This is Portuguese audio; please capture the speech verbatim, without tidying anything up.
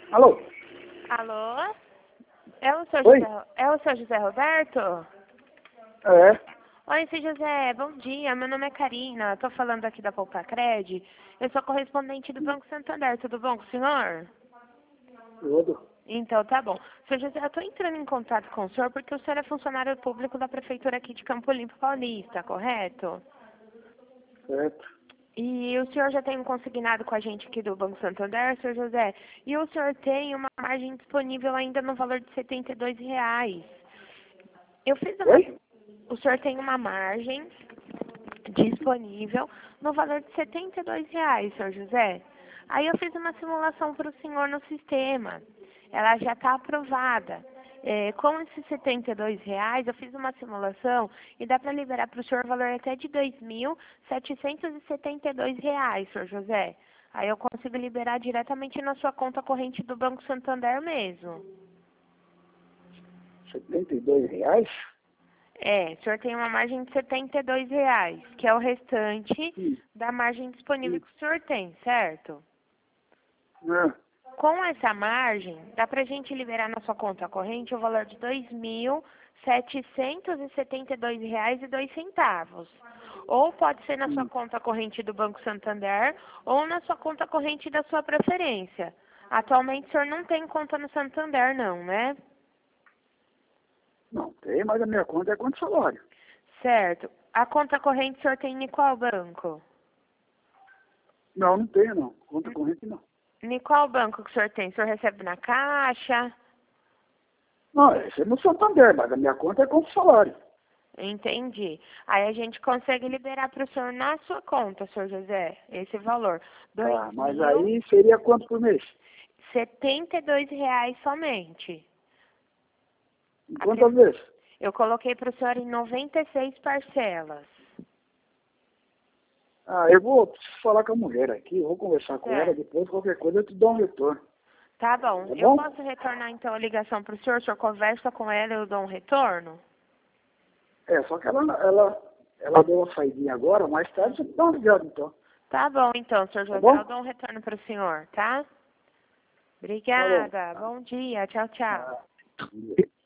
Alô? Alô? É o seu Oi? José, é o seu José Roberto? É. Oi, seu José, bom dia. Meu nome é Karina, estou falando aqui da Poupacred. Eu sou correspondente do Banco Santander, tudo bom com o senhor? Tudo. Então, tá bom. Seu José, eu estou entrando em contato com o senhor porque o senhor é funcionário público da Prefeitura aqui de Campo Limpo Paulista, correto? Certo. E o senhor já tem um consignado com a gente aqui do Banco Santander, seu José? E o senhor tem uma margem disponível ainda no valor de setenta e dois reais. Eu fiz uma... Oi? O senhor tem uma margem disponível no valor de setenta e dois reais, senhor José. Aí eu fiz uma simulação para o senhor no sistema. Ela já está aprovada. É, com esses setenta e dois reais, eu fiz uma simulação e dá para liberar para o senhor o valor até de dois mil setecentos e setenta e dois reais, senhor José. Aí eu consigo liberar diretamente na sua conta corrente do Banco Santander mesmo. setenta e dois reais? É, o senhor tem uma margem de setenta e dois reais, que é o restante Sim. da margem disponível Sim. que o senhor tem, certo? Ah, Com essa margem, dá para a gente liberar na sua conta corrente o valor de dois mil setecentos e setenta e dois reais e dois centavos. Ou pode ser na sua sim. conta corrente do Banco Santander ou na sua conta corrente da sua preferência. Atualmente o senhor não tem conta no Santander, não, né? Não tem, mas a minha conta é quanto salário? Certo. A conta corrente o senhor tem em qual banco? Não, não tenho não. Conta corrente não. Em qual banco que o senhor tem? O senhor recebe na Caixa? Não, esse é no Santander, mas a minha conta é quanto salário. Entendi. Aí a gente consegue liberar para o senhor na sua conta, senhor José, esse valor. Dois Ah, mas mil aí seria quanto por mês? setenta e dois reais somente. Em A quantas prim- vezes? Eu coloquei para o senhor em noventa e seis parcelas. Ah, eu vou preciso falar com a mulher aqui, eu vou conversar com ela, Certo. depois qualquer coisa eu te dou um retorno. Tá bom. Tá Eu bom? posso retornar então a ligação para o senhor? O senhor conversa com ela e eu dou um retorno? É, só que ela, ela, ela deu uma saidinha agora, mais tarde você dá uma ligada então. Tá bom então, senhor Tá José. bom? Eu dou um retorno para o senhor, tá? Falou. Obrigada. Bom dia. Tchau, tchau. Ah.